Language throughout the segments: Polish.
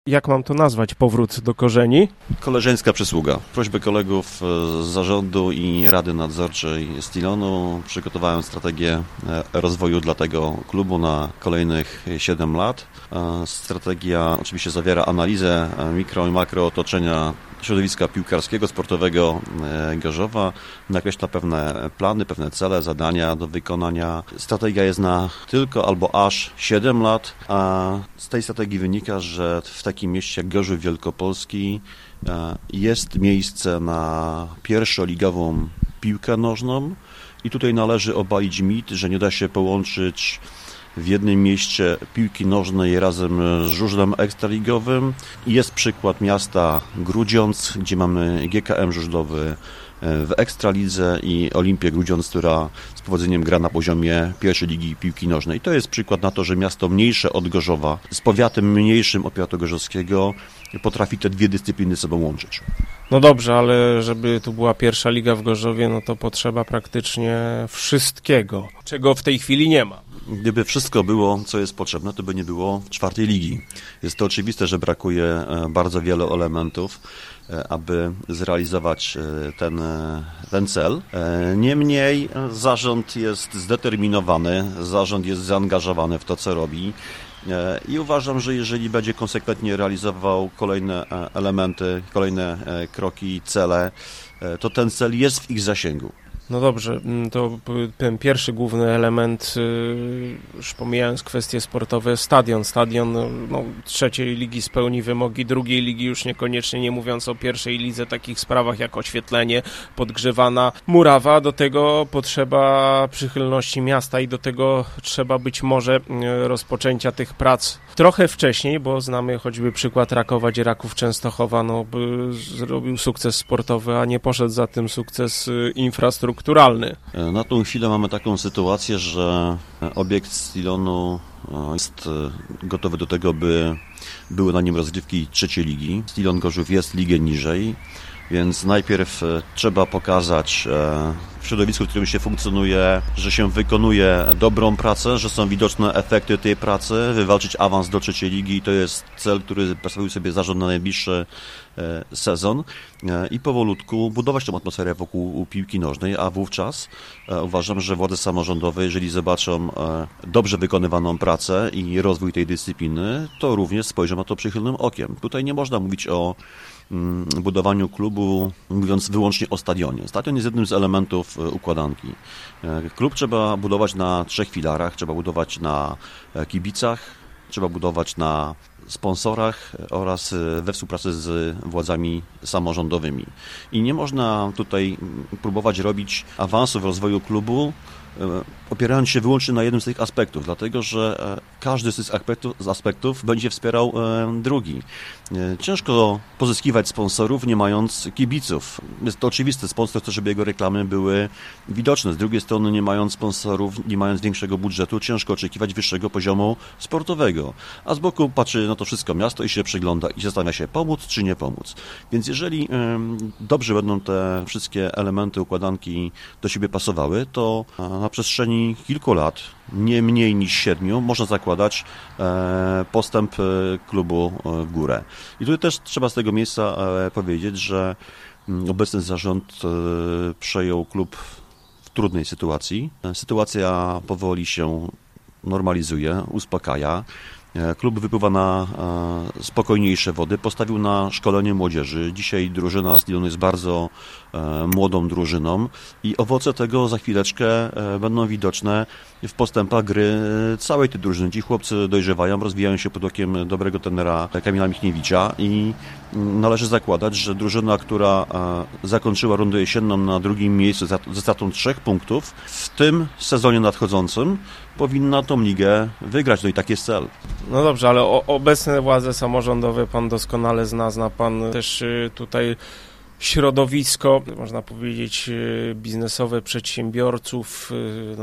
Jak mam to nazwać? Powrót do korzeni? Koleżeńska przysługa. Prośbę kolegów z zarządu i Rady Nadzorczej Stillonu przygotowałem strategię rozwoju dla tego klubu na kolejnych 7 lat. Strategia oczywiście zawiera analizę mikro i makro otoczenia środowiska piłkarskiego, sportowego Gorzowa, nakreśla pewne plany, pewne cele, zadania do wykonania. Strategia jest na tylko albo aż 7 lat, a z tej strategii wynika, że w takim mieście jak Gorzów Wielkopolski jest miejsce na pierwszoligową piłkę nożną i tutaj należy obalić mit, że nie da się połączyć w jednym mieście piłki nożnej razem z żużlem ekstraligowym. Jest przykład miasta Grudziądz, gdzie mamy GKM żużlowy w Ekstralidze i Olimpię Grudziądz, która z powodzeniem gra na poziomie pierwszej ligi piłki nożnej. To jest przykład na to, że miasto mniejsze od Gorzowa, z powiatem mniejszym od powiatu gorzowskiego potrafi te dwie dyscypliny ze sobą łączyć. No dobrze, ale żeby tu była pierwsza liga w Gorzowie, no to potrzeba praktycznie wszystkiego, czego w tej chwili nie ma. Gdyby wszystko było, co jest potrzebne, to by nie było czwartej ligi. Jest to oczywiste, że brakuje bardzo wielu elementów, aby zrealizować ten cel. Niemniej zarząd jest zdeterminowany, zarząd jest zaangażowany w to, co robi. I uważam, że jeżeli będzie konsekwentnie realizował kolejne elementy, kolejne kroki, cele, to ten cel jest w ich zasięgu. No dobrze, to ten pierwszy główny element, już pomijając kwestie sportowe, stadion. Stadion trzeciej ligi spełni wymogi, drugiej ligi już niekoniecznie, nie mówiąc o pierwszej lidze, takich sprawach jak oświetlenie, podgrzewana murawa. Do tego potrzeba przychylności miasta i do tego trzeba być może rozpoczęcia tych prac trochę wcześniej, bo znamy choćby przykład Rakowa, gdzie Raków Częstochowa zrobił sukces sportowy, a nie poszedł za tym sukces infrastrukturalny. Na tą chwilę mamy taką sytuację, że obiekt Stillonu jest gotowy do tego, by były na nim rozgrywki trzeciej ligi. Stillon Gorzów jest ligę niżej, więc najpierw trzeba pokazać w środowisku, w którym się funkcjonuje, że się wykonuje dobrą pracę, że są widoczne efekty tej pracy, wywalczyć awans do trzeciej ligi i to jest cel, który postawił sobie zarząd na najbliższy sezon i powolutku budować tę atmosferę wokół piłki nożnej, a wówczas uważam, że władze samorządowe, jeżeli zobaczą dobrze wykonywaną pracę i rozwój tej dyscypliny, to również spojrzą na to przychylnym okiem. Tutaj nie można mówić o budowaniu klubu, mówiąc wyłącznie o stadionie. Stadion jest jednym z elementów układanki. Klub trzeba budować na 3 filarach, trzeba budować na kibicach, trzeba budować na sponsorach oraz we współpracy z władzami samorządowymi. I nie można tutaj próbować robić awansu w rozwoju klubu, opierając się wyłącznie na jednym z tych aspektów, dlatego że każdy z tych aspektów będzie wspierał drugi. Ciężko pozyskiwać sponsorów, nie mając kibiców. Jest to oczywiste, sponsor chce, żeby jego reklamy były widoczne. Z drugiej strony, nie mając sponsorów, nie mając większego budżetu, ciężko oczekiwać wyższego poziomu sportowego. A z boku patrzy na to wszystko miasto i się przygląda i zastanawia się, pomóc czy nie pomóc. Więc jeżeli dobrze będą te wszystkie elementy układanki do siebie pasowały, to na przestrzeni kilku lat, nie mniej niż 7, można zakładać postęp klubu w górę. I tutaj też trzeba z tego miejsca powiedzieć, że obecny zarząd przejął klub w trudnej sytuacji. Sytuacja powoli się normalizuje, uspokaja. Klub wypływa na spokojniejsze wody, postawił na szkolenie młodzieży. Dzisiaj drużyna Stillonu jest bardzo młodą drużyną i owoce tego za chwileczkę będą widoczne w postępach gry całej tej drużyny. Ci chłopcy dojrzewają, rozwijają się pod okiem dobrego trenera Kamila Michniewicza i należy zakładać, że drużyna, która zakończyła rundę jesienną na drugim miejscu ze stratą 3 punktów, w tym sezonie nadchodzącym powinna tą ligę wygrać. No i taki jest cel. No dobrze, ale obecne władze samorządowe pan doskonale zna pan też tutaj środowisko, można powiedzieć, biznesowe przedsiębiorców,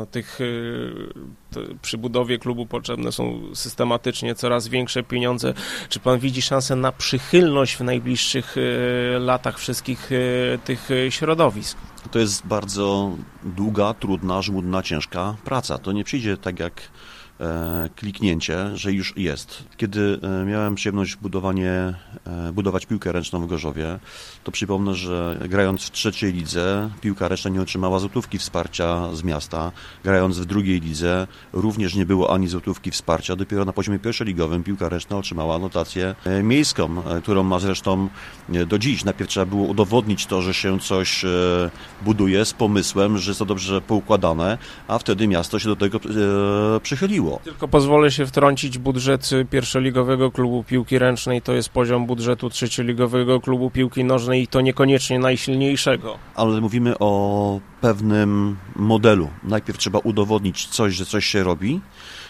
przy budowie klubu potrzebne są systematycznie coraz większe pieniądze. Czy pan widzi szansę na przychylność w najbliższych latach wszystkich tych środowisk? To jest bardzo długa, trudna, żmudna, ciężka praca. To nie przyjdzie tak jak kliknięcie, że już jest. Kiedy miałem przyjemność budować piłkę ręczną w Gorzowie, to przypomnę, że grając w trzeciej lidze piłka ręczna nie otrzymała złotówki wsparcia z miasta. Grając w drugiej lidze również nie było ani złotówki wsparcia. Dopiero na poziomie pierwszoligowym piłka ręczna otrzymała notację miejską, którą ma zresztą do dziś. Najpierw trzeba było udowodnić to, że się coś buduje z pomysłem, że jest to dobrze poukładane, a wtedy miasto się do tego przychyliło. Tylko pozwolę się wtrącić, budżet pierwszoligowego klubu piłki ręcznej to jest poziom budżetu trzecioligowego klubu piłki nożnej i to niekoniecznie najsilniejszego. Ale mówimy o pewnym modelu. Najpierw trzeba udowodnić że coś się robi,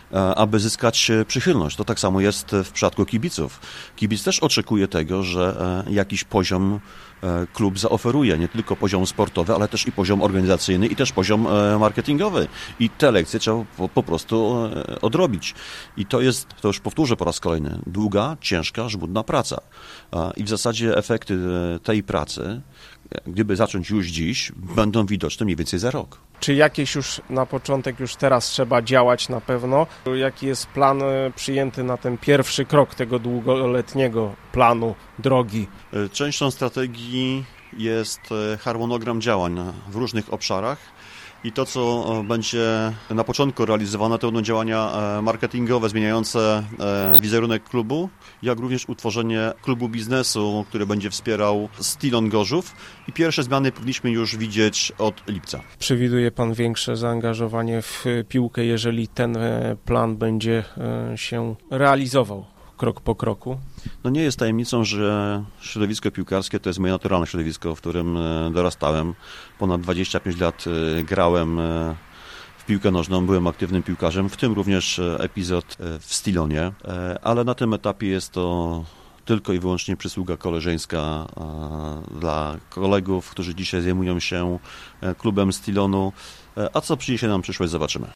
aby zyskać przychylność. To tak samo jest w przypadku kibiców. Kibic też oczekuje tego, że jakiś poziom klub zaoferuje, nie tylko poziom sportowy, ale też i poziom organizacyjny i też poziom marketingowy. I te lekcje trzeba po prostu odrobić. I to już powtórzę po raz kolejny, długa, ciężka, żmudna praca. I w zasadzie efekty tej pracy, gdyby zacząć już dziś, będą widoczne mniej więcej za rok. Czy jakieś już na początek, już teraz trzeba działać na pewno? Jaki jest plan przyjęty na ten pierwszy krok tego długoletniego planu, drogi? Częścią strategii jest harmonogram działań w różnych obszarach. I to, co będzie na początku realizowane, to będą działania marketingowe zmieniające wizerunek klubu, jak również utworzenie klubu biznesu, który będzie wspierał Stillon Gorzów. I pierwsze zmiany powinniśmy już widzieć od lipca. Przewiduje pan większe zaangażowanie w piłkę, jeżeli ten plan będzie się realizował krok po kroku? No nie jest tajemnicą, że środowisko piłkarskie to jest moje naturalne środowisko, w którym dorastałem. Ponad 25 lat grałem w piłkę nożną, byłem aktywnym piłkarzem, w tym również epizod w Stillonie, ale na tym etapie jest to tylko i wyłącznie przysługa koleżeńska dla kolegów, którzy dzisiaj zajmują się klubem Stillonu. A co przyniesie nam przyszłość, zobaczymy.